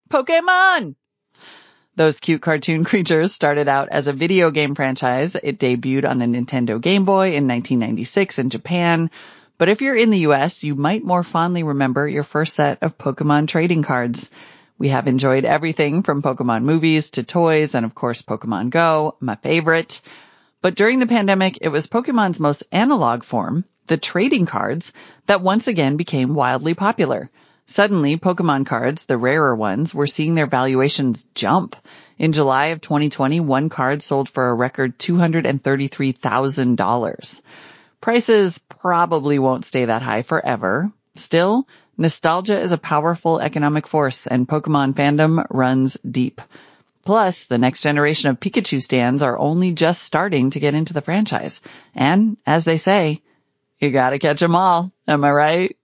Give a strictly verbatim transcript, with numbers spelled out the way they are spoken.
Pokemon! Those cute cartoon creatures started out as a video game franchise. It debuted on the Nintendo Game Boy in nineteen ninety-six in Japan. But if you're in the U S, you might more fondly remember your first set of Pokemon trading cards. We have enjoyed everything from Pokemon movies to toys and, of course, Pokemon Go, my favorite. But during the pandemic, it was Pokemon's most analog form, the trading cards, that once again became wildly popular. Suddenly, Pokemon cards, the rarer ones, were seeing their valuations jump. In July of twenty twenty, one card sold for a record two hundred thirty-three thousand dollars. Prices probably won't stay that high forever. Still, nostalgia is a powerful economic force, and Pokemon fandom runs deep. Plus, the next generation of Pikachu stans are only just starting to get into the franchise. And, as they say, you gotta catch 'em all. Am I right?